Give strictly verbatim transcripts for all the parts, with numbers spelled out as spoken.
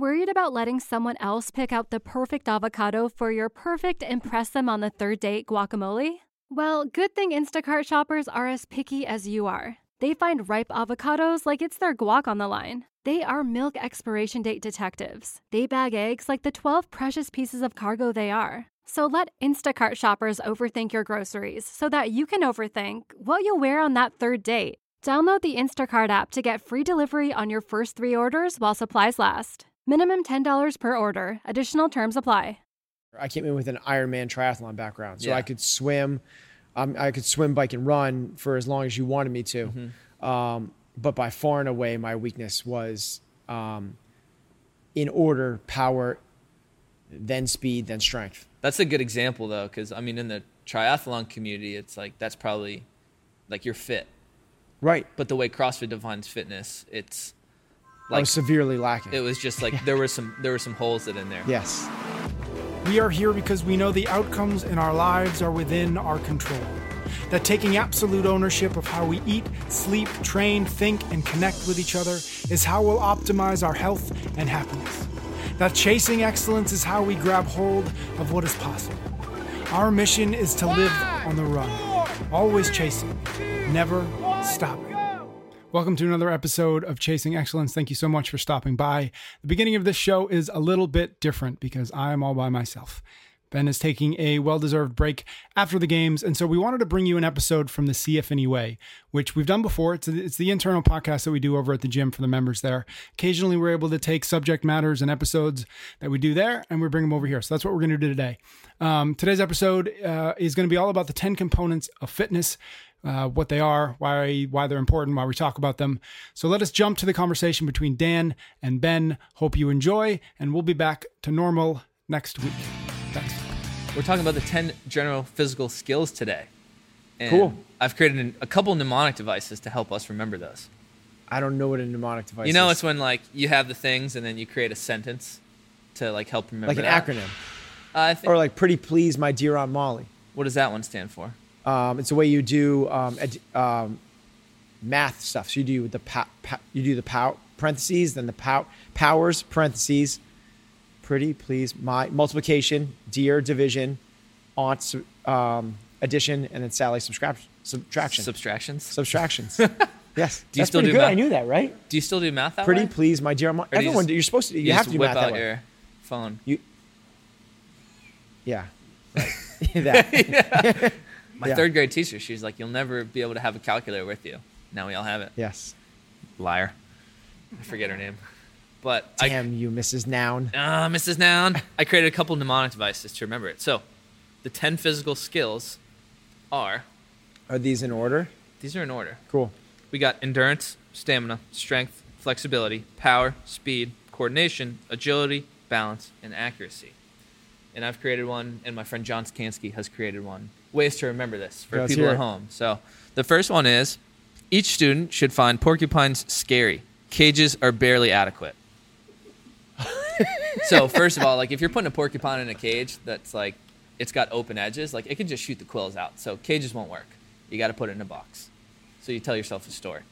Worried about letting someone else pick out the perfect avocado for your perfect impress them on the third date guacamole? Well, good thing Instacart shoppers are as picky as you are. They find ripe avocados like it's their guac on the line. They are milk expiration date detectives. They bag eggs like the twelve precious pieces of cargo they are. So let Instacart shoppers overthink your groceries so that you can overthink what you'll wear on that third date. Download the Instacart app to get free delivery on your first three orders while supplies last. Minimum ten dollars per order. Additional terms apply. I came in with an Ironman triathlon background, so yeah. I could swim. Um, I could swim, bike, and run for as long as you wanted me to. Mm-hmm. Um, but by far and away, my weakness was um, in order, power, then speed, then strength. That's a good example, though, because, I mean, in the triathlon community, it's like that's probably like you're fit. Right. But the way CrossFit defines fitness, it's like I was severely lacking. It was just like there were some there were some holes in there. Yes. We are here because we know the outcomes in our lives are within our control. That taking absolute ownership of how we eat, sleep, train, think, and connect with each other is how we'll optimize our health and happiness. That chasing excellence is how we grab hold of what is possible. Our mission is to live on the run, always chasing, never stopping. Welcome to another episode of Chasing Excellence. Thank you so much for stopping by. The beginning of this show is a little bit different because I'm all by myself. Ben is taking a well-deserved break after the games, and so we wanted to bring you an episode from the C F N E Way, which we've done before. It's, it's the internal podcast that we do over at the gym for the members there. Occasionally, we're able to take subject matters and episodes that we do there, and we bring them over here. So that's what we're going to do today. Um, today's episode uh, is going to be all about the ten components of fitness, uh, what they are, why why they're important, why we talk about them. So let us jump to the conversation between Dan and Ben. Hope you enjoy, and we'll be back to normal next week. Thanks. We're talking about the ten general physical skills today. And cool. I've created an, a couple mnemonic devices to help us remember those. I don't know what a mnemonic device is. You know, is. It's when like you have the things and then you create a sentence to like help remember like an that. acronym. Uh, I think, or like pretty please, my dear Aunt Molly. What does that one stand for? Um, it's the way you do um, ed, um, math stuff. So you do the pow, pow, you do the pow parentheses, then the pow, powers parentheses. Pretty, please, my multiplication, dear, division, aunt, um, addition, and then Sally subtraction. Subtraction. Subtractions. Subtractions. Yes. Do you That's still pretty do good. math? I knew that, right? Do you still do math that Pretty, way? please, my dear. Mo- Or do you Everyone, just- you are supposed to. You, You, have just to do whip math out that way. your phone. You. Yeah. Right. that. yeah. My Yeah. third grade teacher, she's like, "You'll never be able to have a calculator with you." Now we all have it. Yes. Liar. I forget her name. But Damn I, you, Missus Noun. Uh, Missus Noun. I created a couple mnemonic devices to remember it. So, the ten physical skills are... Are these in order? These are in order. Cool. We got endurance, stamina, strength, flexibility, power, speed, coordination, agility, balance, and accuracy. And I've created one, and my friend John Skansky has created one. Ways to remember this for Yeah, let's people hear at it. home. So, the first one is, each student should find porcupines scary. Cages are barely adequate. So first of all, like if you're putting a porcupine in a cage that's like it's got open edges, like it can just shoot the quills out. So cages won't work. You got to put it in a box. So you tell yourself a story.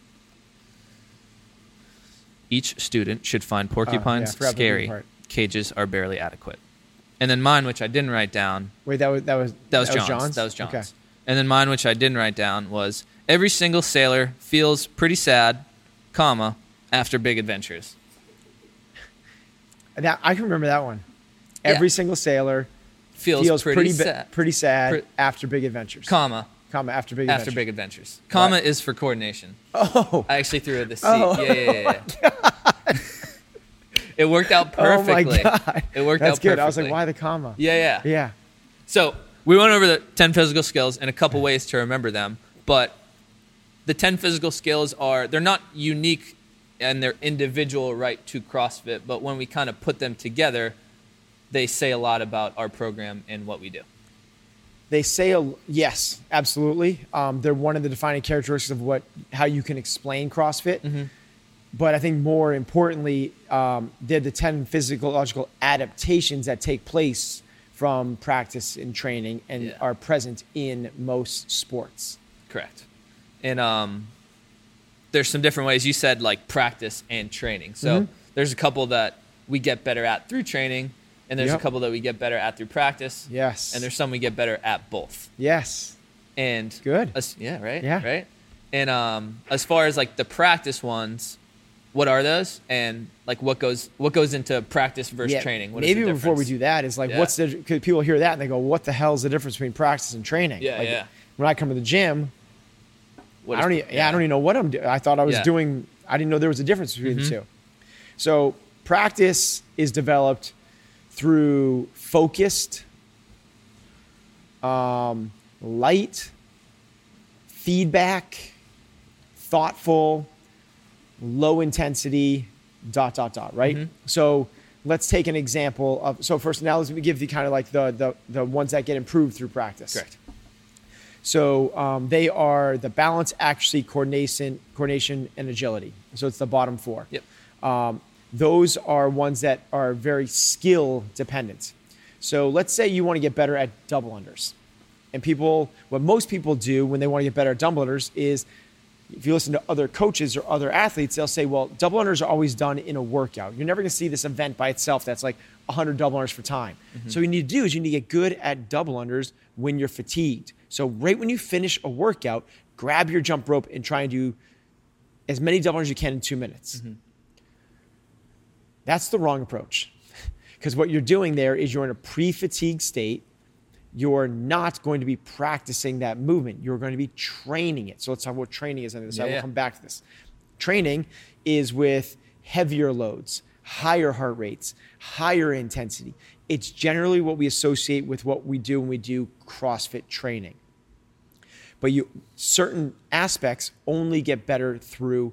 Each student should find porcupines I forgot the big scary. part. Cages are barely adequate. And then mine, which I didn't write down. Wait, that was that was That was John's. That was John's. Okay. And then mine, which I didn't write down, was every single sailor feels pretty sad, comma, after big adventures. That, I can remember that one. Every Yeah. single sailor Feels, feels pretty, pretty, ba- sad, pretty sad Pre- after big adventures. comma, Comma after big after adventures. big adventures. Comma Right. is for coordination. Oh. I actually threw the C. Oh. Yeah, yeah, yeah. yeah. It worked out perfectly. Oh my god. It worked That's out good. perfectly. I was like, why the comma? Yeah, yeah. Yeah. So we went over the ten physical skills and a couple ways to remember them, but the ten physical skills are, they're not unique and they're individual right to CrossFit, but when we kind of put them together, they say a lot about our program and what we do. They say, a, yes, absolutely. Um, they're one of the defining characteristics of what how you can explain CrossFit. Mm-hmm. But I think more importantly, um, they're the ten physiological adaptations that take place from practice and training and Yeah. are present in most sports. Correct. And um, there's some different ways. You said like practice and training. So Mm-hmm. there's a couple that we get better at through training, and there's Yep. a couple that we get better at through practice. Yes. And there's some we get better at both. Yes. And Good. as- yeah, right? Yeah. Right? And um, as far as like the practice ones, what are those? And like what goes what goes into practice versus Yeah, training? What is maybe the before we difference? do that is like, Yeah. what's the, because people hear that and they go, what the hell is the difference between practice and training? Yeah, Like, yeah. When I come to the gym, What I is- don't even, yeah. I don't even know what I'm doing. I thought I was Yeah. doing, I didn't know there was a difference between Mm-hmm. the two. So practice is developed through focused, um, light, feedback, thoughtful, low intensity, dot, dot, dot, right? Mm-hmm. So let's take an example of, so first now let me give you kind of like the, the, the ones that get improved through practice. Correct. So um, they are the balance, accuracy, coordination, coordination, and agility. So it's the bottom four. Yep. Um, those are ones that are very skill dependent. So let's say you want to get better at double unders. And people, what most people do when they want to get better at double unders is, if you listen to other coaches or other athletes, they'll say, well, double unders are always done in a workout. You're never going to see this event by itself that's like one hundred double unders for time. So what you need to do is you need to get good at double unders when you're fatigued. So right when you finish a workout, grab your jump rope and try and do as many double unders as you can in two minutes. That's the wrong approach. Because what you're doing there is you're in a pre-fatigue state. You're not going to be practicing that movement. You're going to be training it. So let's talk about what training is on this. Yeah, I will yeah. come back to this. Training is with heavier loads, higher heart rates, higher intensity. It's generally what we associate with what we do when we do CrossFit training. But you certain aspects only get better through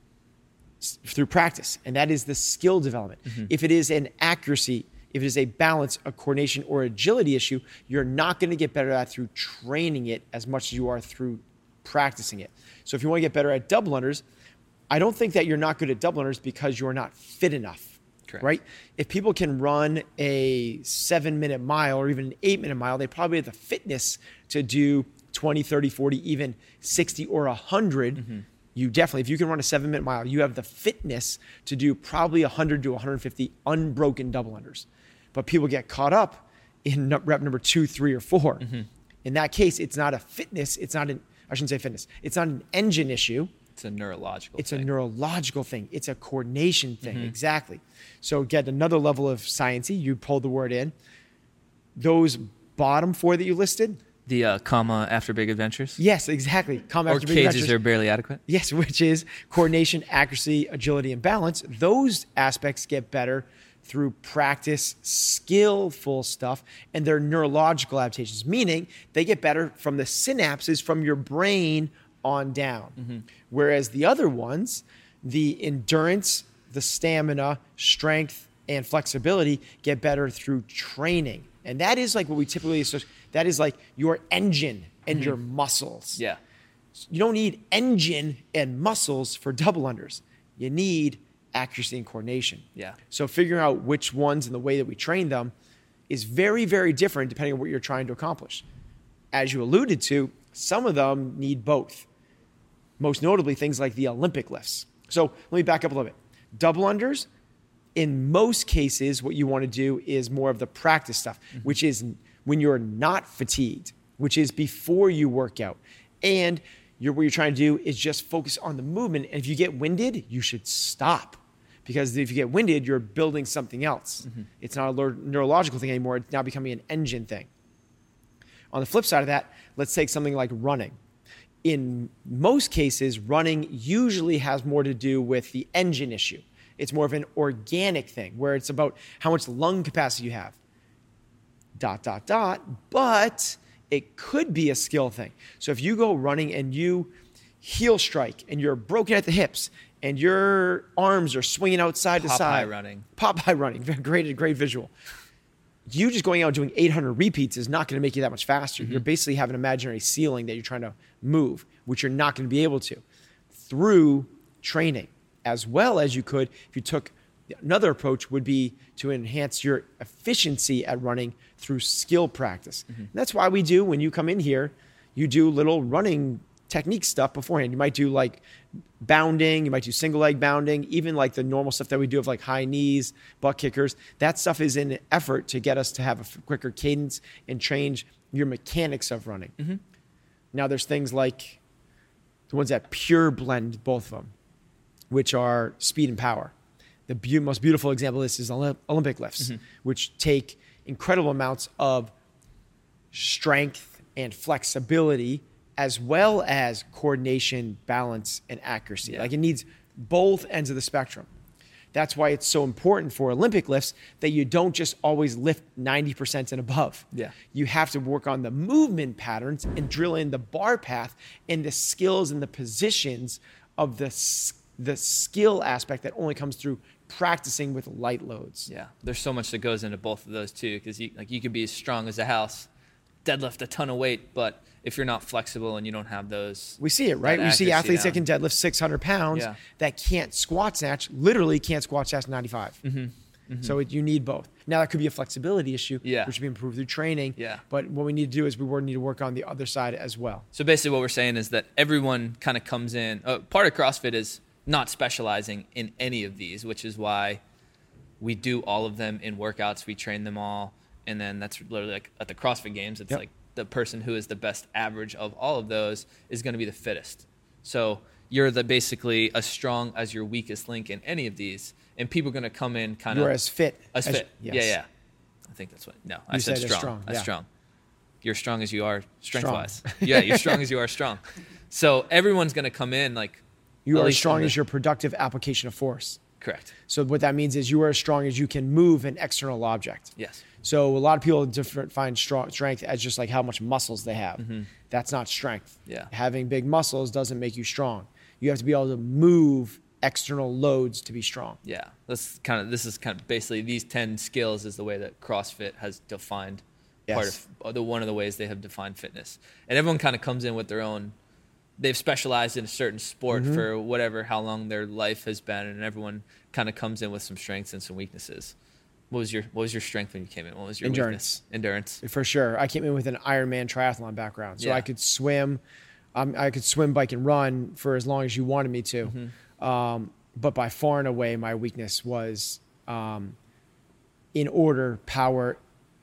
through practice, and that is the skill development. If it is an accuracy, if it is a balance, a coordination, or agility issue, you're not going to get better at that through training it as much as you are through practicing it. So if you want to get better at double unders, I don't think that you're not good at double unders because you're not fit enough. Correct. Right? If people can run a seven minute mile or even an eight minute mile, they probably have the fitness to do twenty, thirty, forty, even sixty or one hundred. Mm-hmm. You definitely, if you can run a seven minute mile, you have the fitness to do probably one hundred to one hundred fifty unbroken double unders. But people get caught up in nu- rep number two, three, or four. Mm-hmm. In that case, it's not a fitness. It's not an, I shouldn't say fitness. It's not an engine issue. It's a neurological It's thing. a neurological thing. It's a coordination thing. Mm-hmm. Exactly. So get another level of sciencey. You pulled the word in. Those bottom four that you listed. The uh, comma after big adventures? Yes, exactly. Come Or after big cages adventures. are barely adequate? Yes, which is coordination, accuracy, agility, and balance. Those aspects get better through practice, skillful stuff, and their neurological adaptations, meaning they get better from the synapses from your brain on down. Mm-hmm. Whereas the other ones, the endurance, the stamina, strength, and flexibility get better through training. And that is like what we typically associate. That is like your engine and your muscles. Yeah. You don't need engine and muscles for double unders. You need accuracy and coordination. Yeah. So figuring out which ones and the way that we train them is very, very different depending on what you're trying to accomplish. As you alluded to, some of them need both. Most notably, things like the Olympic lifts. So let me back up a little bit. Double unders, in most cases, what you want to do is more of the practice stuff, mm-hmm. which is when you're not fatigued, which is before you work out. And you're, what you're trying to do is just focus on the movement. And if you get winded, you should stop. Because if you get winded, you're building something else. Mm-hmm. It's not a neurological thing anymore. It's now becoming an engine thing. On the flip side of that, let's take something like running. In most cases, running usually has more to do with the engine issue. It's more of an organic thing where it's about how much lung capacity you have. Dot, dot, dot. But it could be a skill thing. So if you go running and you heel strike and you're broken at the hips and your arms are swinging out side to Popeye side. running. Popeye running. Great, great visual. You just going out and doing eight hundred repeats is not going to make you that much faster. Mm-hmm. You're basically having an imaginary ceiling that you're trying to move, which you're not going to be able to through training, as well as you could if you took another approach would be to enhance your efficiency at running through skill practice. Mm-hmm. And that's why we do, when you come in here, you do little running technique stuff beforehand. You might do like bounding, you might do single leg bounding, even like the normal stuff that we do of like high knees, butt kickers. That stuff is in an effort to get us to have a quicker cadence and change your mechanics of running. Mm-hmm. Now there's things like the ones that pure blend both of them, which are speed and power. The be- most beautiful example of this is Olymp- Olympic lifts, mm-hmm. which take incredible amounts of strength and flexibility, as well as coordination, balance, and accuracy. Yeah. Like it needs both ends of the spectrum. That's why it's so important for Olympic lifts that you don't just always lift ninety percent and above. Yeah. You have to work on the movement patterns and drill in the bar path and the skills and the positions of the, the skill aspect that only comes through practicing with light loads. Yeah, there's so much that goes into both of those too, because you, like you could be as strong as a house, deadlift a ton of weight, but if you're not flexible and you don't have those, we see it, right? We see athletes down. that can deadlift six hundred pounds yeah. that can't squat snatch, literally can't squat snatch ninety-five. Mm-hmm. Mm-hmm. So it, you need both. Now that could be a flexibility issue, yeah. which should be improved through training. Yeah. But what we need to do is we need to work on the other side as well. So basically what we're saying is that everyone kind of comes in, uh, part of CrossFit is not specializing in any of these, which is why we do all of them in workouts. We train them all. And then that's literally like at the CrossFit Games, it's yep. like the person who is the best average of all of those is going to be the fittest. So you're the basically as strong as your weakest link in any of these. And people are going to come in kind of. You're as fit. As, as fit. Yes. Yeah, yeah. I think that's what. No, I you said, said strong. strong. As yeah. strong. You're as strong as you are strength-wise. Yeah, you're strong as you are strong. So everyone's going to come in like. You are as strong as your productive application of force. Correct. So what that means is you are as strong as you can move an external object. Yes. So a lot of people different find strong, strength as just like how much muscles they have. Mm-hmm. That's not strength. Yeah. Having big muscles doesn't make you strong. You have to be able to move external loads to be strong. Yeah. That's kind of this is kind of basically these ten skills is the way that CrossFit has defined yes. part of the one of the ways they have defined fitness. And everyone kind of comes in with their own. They've specialized in a certain sport mm-hmm. for whatever, how long their life has been, and everyone kind of comes in with some strengths and some weaknesses. What was your What was your strength when you came in? What was your endurance? Weakness? Endurance, for sure. I came in with an Ironman triathlon background, so yeah. I could swim, um, I could swim, bike, and run for as long as you wanted me to. Mm-hmm. Um, but by far and away, my weakness was um, in order power,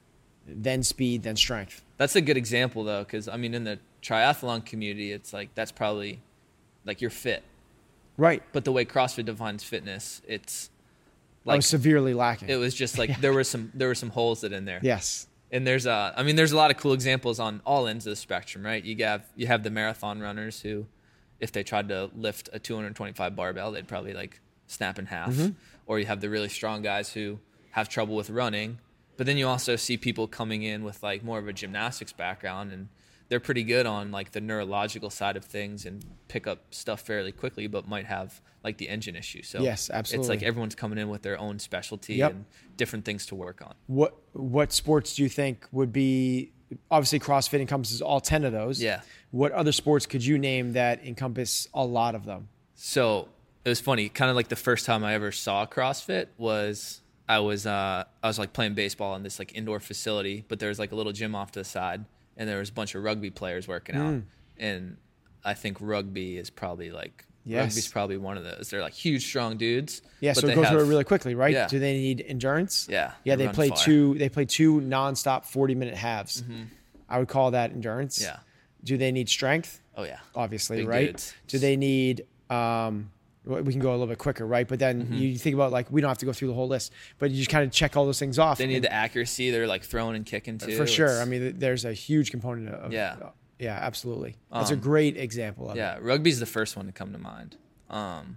then speed, then strength. That's a good example though, because I mean, in the triathlon community, it's like that's probably like you're fit, right? But the way CrossFit defines fitness, it's like I was severely lacking. It was just like yeah. there were some there were some holes that in there. Yes, and there's a I mean there's a lot of cool examples on all ends of the spectrum, right? You have you have the marathon runners who, if they tried to lift a two hundred twenty-five barbell, they'd probably like snap in half. Mm-hmm. Or you have the really strong guys who have trouble with running, but then you also see people coming in with like more of a gymnastics background and they're pretty good on like the neurological side of things and pick up stuff fairly quickly, but might have like the engine issue. So yes, absolutely. It's like everyone's coming in with their own specialty yep. and different things to work on. What what sports do you think would be, obviously CrossFit encompasses all ten of those. Yeah. What other sports could you name that encompass a lot of them? So it was funny, kind of like the first time I ever saw CrossFit was I was uh, I was like playing baseball in this like indoor facility, but there was like a little gym off to the side. And there was a bunch of rugby players working out. Mm. And I think rugby is probably like, yes. rugby's probably one of those. They're like huge, strong dudes. Yeah, so go through it really quickly, right? Yeah. Do they need endurance? Yeah. Yeah, they play far. two They play two nonstop forty-minute halves. Mm-hmm. I would call that endurance. Yeah. Do they need strength? Oh, yeah. Obviously, Big right? Dudes. Do they need... Um, we can go a little bit quicker, right? But then mm-hmm. you think about like, we don't have to go through the whole list, but you just kind of check all those things off. They need and, the accuracy. They're like throwing and kicking too. For sure. It's, I mean, there's a huge component of, yeah, uh, yeah, absolutely. That's um, a great example of yeah, it. Yeah. Rugby's the first one to come to mind. Um,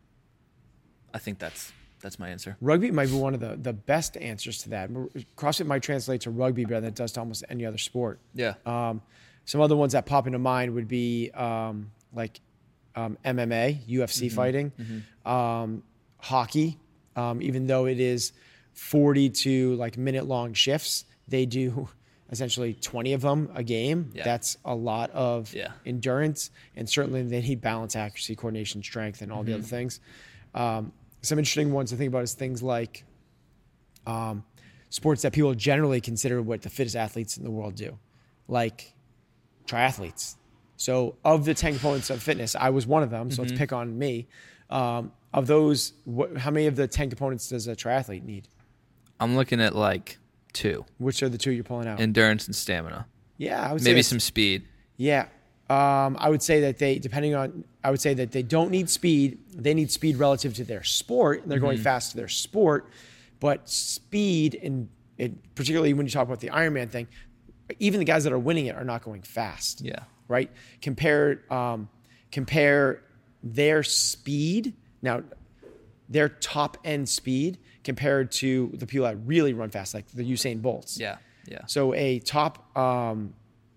I think that's, that's my answer. Rugby might be one of the, the best answers to that. CrossFit might translate to rugby better than it does to almost any other sport. Yeah. Um, some other ones that pop into mind would be um, like um, M M A, U F C mm-hmm. fighting, mm-hmm. Um, hockey. Um, even though it is forty to like minute long shifts, they do essentially twenty of them a game. Yeah. That's a lot of yeah. endurance, and certainly they need balance, accuracy, coordination, strength, and all mm-hmm. the other things. Um, some interesting ones to think about is things like um, sports that people generally consider what the fittest athletes in the world do, like triathletes. So of the ten components of fitness, I was one of them. So Mm-hmm. let's pick on me. Um, of those, what, how many of the ten components does a triathlete need? I'm looking at like two. Which are the two you're pulling out? Endurance and stamina. Yeah, I would say Maybe that's- some speed. Yeah. Um, I would say that they, depending on, I would say that they don't need speed. They need speed relative to their sport. They're going Mm-hmm. fast to their sport. But speed, and it, particularly when you talk about the Ironman thing, even the guys that are winning it are not going fast. Yeah. Right? Compare, um, compare their speed, now their top end speed compared to the people that really run fast, like the Usain Bolts. Yeah. Yeah. So a top um,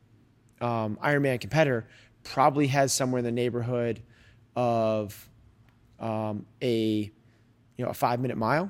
um, Ironman competitor probably has somewhere in the neighborhood of um, a you know a five minute mile,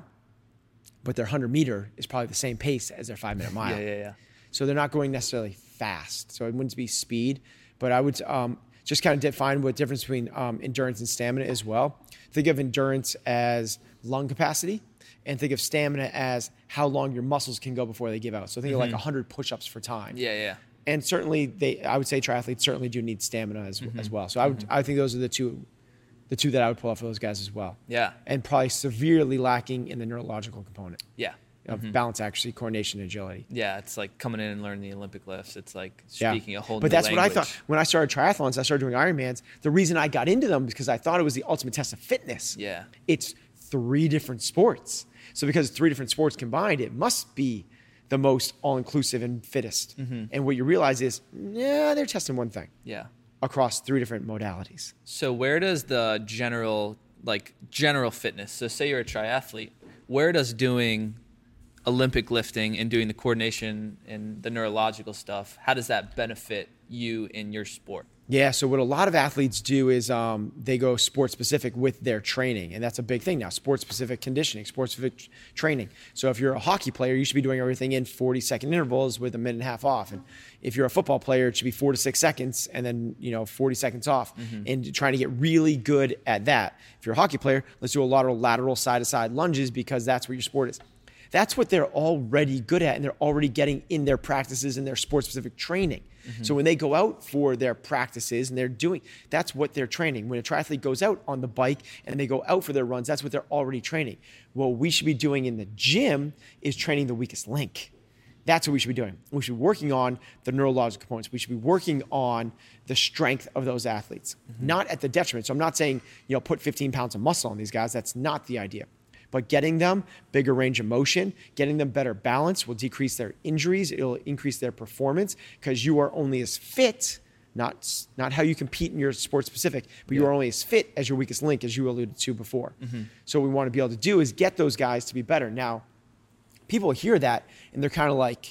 but their hundred meter is probably the same pace as their five minute mile. Yeah, yeah, yeah. So they're not going necessarily fast. So it wouldn't be speed, but I would um, just kind of define what difference between um, endurance and stamina as well. Think of endurance as lung capacity, and think of stamina as how long your muscles can go before they give out. So think of like one hundred push-ups for time. Yeah, yeah. And certainly, they, I would say triathletes certainly do need stamina as, Mm-hmm. as well. So I would, I think those are the two, the two that I would pull out for those guys as well. Yeah. And probably severely lacking in the neurological component Yeah. of balance, accuracy, coordination, and agility. Yeah, it's like coming in and learning the Olympic lifts. It's like Yeah. speaking a whole But new that's language. what I thought when I started triathlons. I started doing Ironmans. The reason I got into them is because I thought it was the ultimate test of fitness. Yeah. It's three different sports. So because it's three different sports combined, it must be the most all-inclusive and fittest. Mm-hmm. And what you realize is, yeah, they're testing one thing Yeah. across three different modalities. So where does the general, like general fitness, so say you're a triathlete, where does doing Olympic lifting and doing the coordination and the neurological stuff, how does that benefit you in your sport? Yeah, so what a lot of athletes do is um, they go sport specific with their training, and that's a big thing now. Sport specific conditioning, sport specific training. So if you're a hockey player, you should be doing everything in forty second intervals with a minute and a half off. And if you're a football player, it should be four to six seconds and then you know forty seconds off, and trying to get really good at that. If you're a hockey player, let's do a lot of lateral side to side lunges because that's where your sport is. That's what they're already good at, and they're already getting in their practices and their sport-specific training. Mm-hmm. So when they go out for their practices and they're doing, that's what they're training. When a triathlete goes out on the bike and they go out for their runs, that's what they're already training. What we should be doing in the gym is training the weakest link. That's what we should be doing. We should be working on the neurological components. We should be working on the strength of those athletes, mm-hmm. not at the detriment. So I'm not saying, you know, put fifteen pounds of muscle on these guys. That's not the idea. But getting them bigger range of motion, getting them better balance will decrease their injuries. It'll increase their performance because you are only as fit, not, not how you compete in your sport specific, but yeah. you are only as fit as your weakest link, as you alluded to before. Mm-hmm. So what we want to be able to do is get those guys to be better. Now, people hear that and they're kind of like,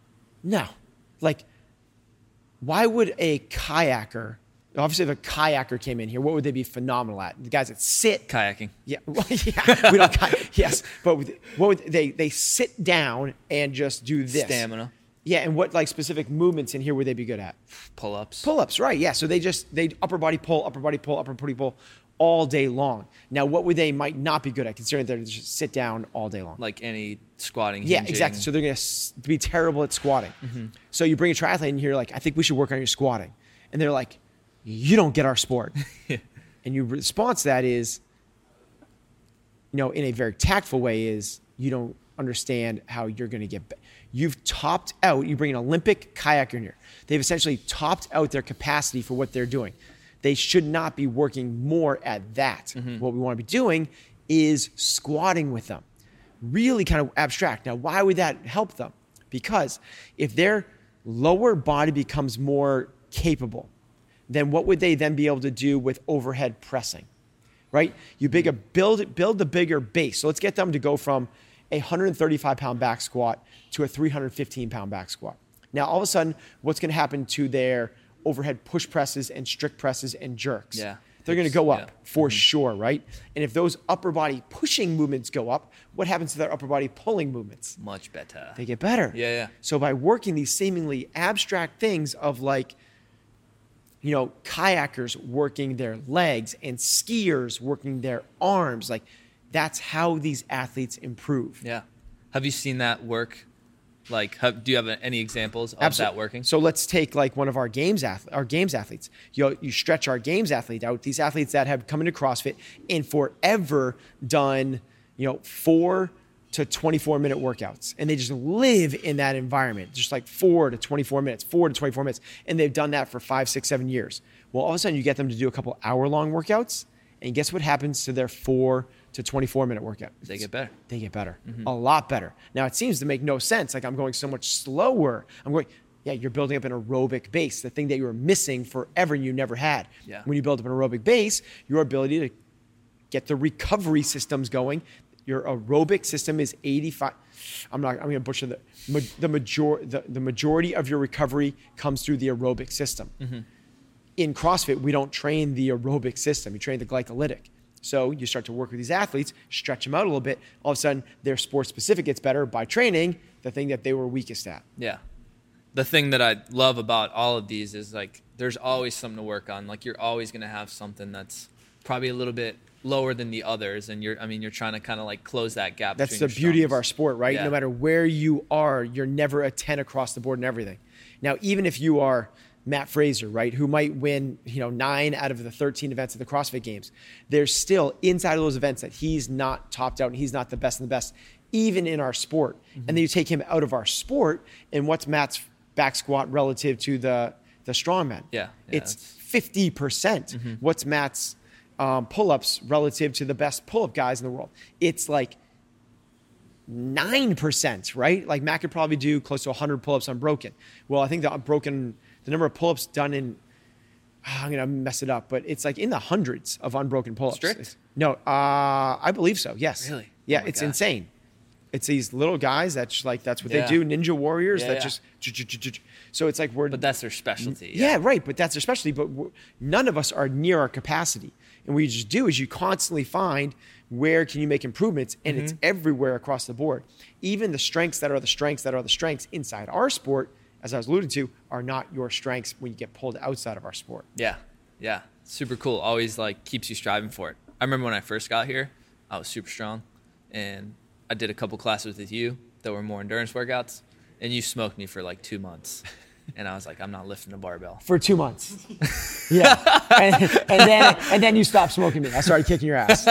no, like, why would a kayaker, obviously if a kayaker came in here, what would they be phenomenal at? The guys that sit. Kayaking. Yeah, well, yeah, we don't kayak, yes, but what would they, they sit down and just do this. Stamina. Yeah, and what like specific movements in here would they be good at? Pull-ups. Pull-ups, right, yeah. So they just, they upper body pull, upper body pull, upper body pull all day long. Now, what would they might not be good at, considering they're just sit down all day long? Like any squatting, Yeah, hinging. exactly. So they're going to be terrible at squatting. Mm-hmm. So you bring a triathlete in here, like, I think we should work on your squatting. And they're like, you don't get our sport. And your response to that is, you know, in a very tactful way is, you don't understand how you're going to get better. You've topped out, you bring an Olympic kayaker in here. They've essentially topped out their capacity for what they're doing. They should not be working more at that. Mm-hmm. What we want to be doing is squatting with them. Really kind of abstract. Now, why would that help them? Because if their lower body becomes more capable, then what would they then be able to do with overhead pressing, right? You big a build build the bigger base. So let's get them to go from a one hundred thirty-five pound back squat to a three hundred fifteen pound back squat. Now, all of a sudden, what's going to happen to their overhead push presses and strict presses and jerks? Yeah. They're going to go up yeah. for mm-hmm. sure, right? And if those upper body pushing movements go up, what happens to their upper body pulling movements? Much better. They get better. Yeah, yeah. So by working these seemingly abstract things of like, you know, kayakers working their legs and skiers working their arms, like that's how these athletes improve. Yeah. Have you seen that work Like, have, do you have any examples of Absolutely. that working? So let's take like one of our games ath- our games athletes. You you stretch our games athlete out. These athletes that have come into CrossFit and forever done, you know, four to twenty-four minute workouts, and they just live in that environment, just like four to twenty-four minutes, four to twenty-four minutes, and they've done that for five, six, seven years. Well, all of a sudden you get them to do a couple hour long workouts, and guess what happens to their four to twenty-four minute workout? They get better. They get better, mm-hmm. a lot better. Now it seems to make no sense. Like I'm going so much slower. I'm going, yeah, you're building up an aerobic base, the thing that you were missing forever and you never had. Yeah. When you build up an aerobic base, your ability to get the recovery systems going. Your aerobic system is eighty-five. I'm not. I'm going to butcher the the major the, the majority of your recovery comes through the aerobic system. Mm-hmm. In CrossFit, we don't train the aerobic system. We train the glycolytic. So you start to work with these athletes, stretch them out a little bit. All of a sudden, their sport specific gets better by training the thing that they were weakest at. Yeah. The thing that I love about all of these is like there's always something to work on. Like you're always going to have something that's probably a little bit lower than the others, and you're I mean you're trying to kind of like close that gap. That's the beauty of our sport, right? Yeah. No matter where you are, you're never a ten across the board in everything. Now, even if you are Matt Fraser, right, who might win, you know, nine out of the thirteen events of the CrossFit Games, there's still inside of those events that he's not topped out and he's not the best of the best, even in our sport. Mm-hmm. And then you take him out of our sport, and what's Matt's back squat relative to the the strongman? Yeah, yeah it's fifty percent. Mm-hmm. What's Matt's Um, pull-ups relative to the best pull-up guys in the world? It's like nine percent, right? Like Matt could probably do close to one hundred pull-ups unbroken. Well, I think the unbroken, the number of pull-ups done in, oh, I'm going to mess it up, but it's like in the hundreds of unbroken pull-ups. Strict? No, uh, I believe so, yes. Really? Yeah, Oh it's gosh. insane. It's these little guys that just like, that's what Yeah. they do, ninja warriors Yeah, that yeah. just, so it's like we're. But that's their specialty. Yeah, right. But that's their specialty. But we're, none of us are near our capacity. And what you just do is you constantly find where can you make improvements, and mm-hmm. it's everywhere across the board. Even the strengths that are the strengths that are the strengths inside our sport, as I was alluding to, are not your strengths when you get pulled outside of our sport. Yeah, yeah, super cool. Always like keeps you striving for it. I remember when I first got here, I was super strong, and I did a couple classes with you that were more endurance workouts, and you smoked me for like two months. And I was like, I'm not lifting a barbell. For two months. Yeah. and, and then and then you stopped smoking me. I started kicking your ass.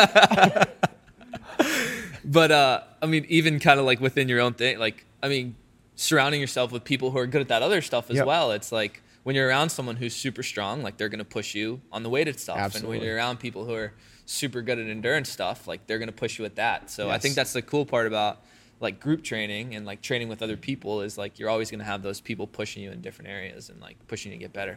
But, uh, I mean, even kind of like within your own thing, like, I mean, surrounding yourself with people who are good at that other stuff as yep. well. It's like when you're around someone who's super strong, like they're going to push you on the weighted stuff. Absolutely. And when you're around people who are super good at endurance stuff, like they're going to push you at that. So yes. I think that's the cool part about like group training and like training with other people is like you're always going to have those people pushing you in different areas and like pushing you to get better.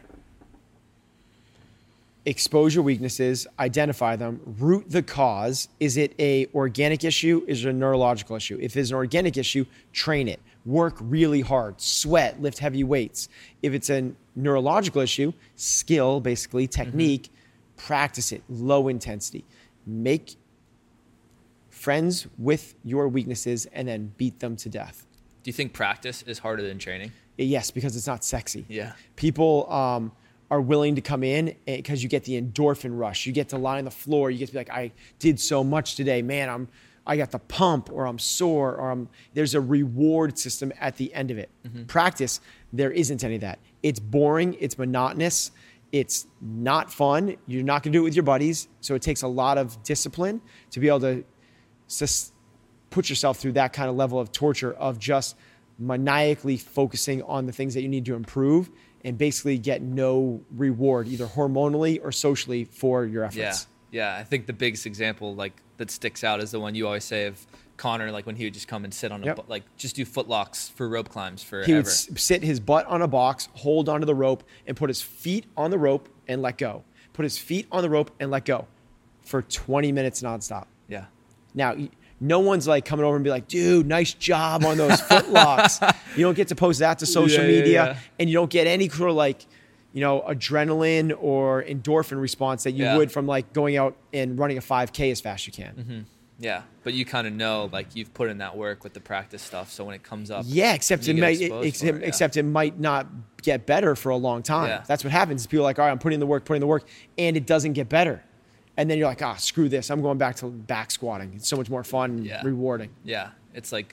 Expose your weaknesses, identify them, root the cause. Is it a organic issue? Is it a neurological issue? If it's an organic issue, train it. Work really hard, sweat, lift heavy weights. If it's a neurological issue, skill, basically technique, mm-hmm. practice it, low intensity. Make friends with your weaknesses and then beat them to death. Do you think practice is harder than training? Yes, because it's not sexy. Yeah. People um, are willing to come in because you get the endorphin rush. You get to lie on the floor. You get to be like, I did so much today. Man, I'm, I got the pump, or I'm sore, or I'm, there's a reward system at the end of it. Mm-hmm. Practice, there isn't any of that. It's boring. It's monotonous. It's not fun. You're not going to do it with your buddies. So it takes a lot of discipline to be able to sus- put yourself through that kind of level of torture of just maniacally focusing on the things that you need to improve and basically get no reward, either hormonally or socially, for your efforts. Yeah, yeah. I think the biggest example like that sticks out is the one you always say of Connor, like when he would just come and sit on a, yep. like just do foot locks for rope climbs forever. He would s- sit his butt on a box, hold onto the rope, and put his feet on the rope and let go. Put his feet on the rope and let go for twenty minutes nonstop. Yeah. Now, no one's like coming over and be like, dude, nice job on those foot locks. You don't get to post that to social yeah, yeah, media, yeah. and you don't get any sort of like, you know, adrenaline or endorphin response that you yeah. would from like going out and running a five K as fast as you can. Mm-hmm. Yeah, but you kind of know, like you've put in that work with the practice stuff. So when it comes up, yeah, except it might, it, except, it, yeah. except it might not get better for a long time. Yeah. That's what happens. People are like, all right, I'm putting in the work, putting in the work, and it doesn't get better. And then you're like, ah, screw this. I'm going back to back squatting. It's so much more fun and yeah. rewarding. Yeah, it's like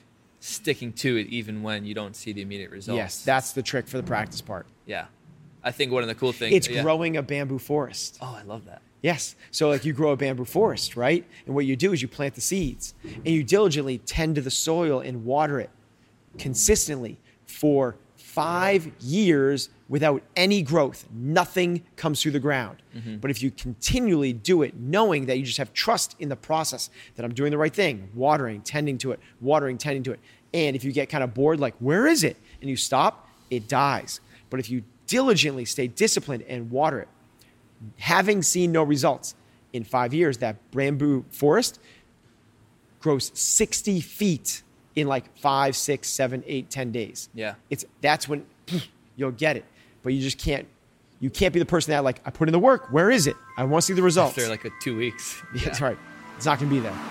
sticking to it even when you don't see the immediate results. Yes, that's the trick for the practice part. Yeah. I think one of the cool things. It's yeah. growing a bamboo forest. Oh, I love that. Yes. So like you grow a bamboo forest, right? And what you do is you plant the seeds and you diligently tend to the soil and water it consistently for five years without any growth. Nothing comes through the ground. Mm-hmm. But if you continually do it, knowing that you just have trust in the process, that I'm doing the right thing, watering, tending to it, watering, tending to it. And if you get kind of bored, like, where is it? And you stop, it dies. But if you diligently stay disciplined and water it, having seen no results, in five years, that bamboo forest grows sixty feet in like five, six, seven, eight, ten days. Yeah. It's that's when you'll get it. But you just can't you can't be the person that like, I put in the work, where is it? I want to see the results. After like a two weeks. Yeah, that's right. It's not gonna be there.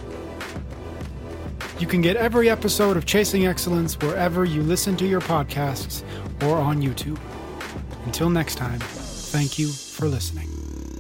You can get every episode of Chasing Excellence wherever you listen to your podcasts or on YouTube. Until next time, thank you for listening.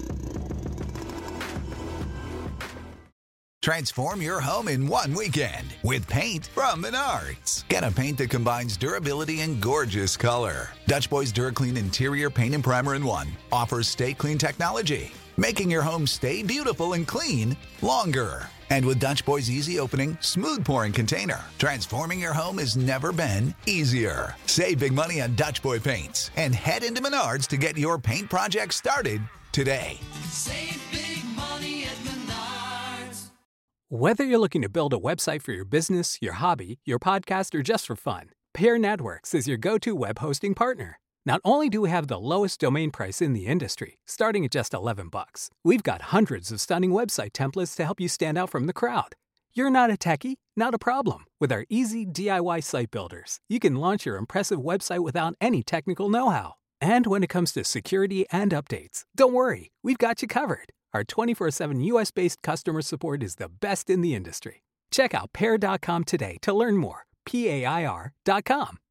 Transform your home in one weekend with paint from Menards. Get a paint that combines durability and gorgeous color. Dutch Boys DuraClean Interior Paint and Primer in One offers Stay Clean technology, making your home stay beautiful and clean longer. And with Dutch Boy's easy opening, smooth pouring container, transforming your home has never been easier. Save big money on Dutch Boy paints and head into Menards to get your paint project started today. Save big money at Menards. Whether you're looking to build a website for your business, your hobby, your podcast, or just for fun, Pair Networks is your go-to web hosting partner. Not only do we have the lowest domain price in the industry, starting at just eleven bucks, we've got hundreds of stunning website templates to help you stand out from the crowd. You're not a techie? Not a problem. With our easy D I Y site builders, you can launch your impressive website without any technical know-how. And when it comes to security and updates, don't worry, we've got you covered. Our twenty-four seven U S-based customer support is the best in the industry. Check out pair dot com today to learn more. P A I R dot com.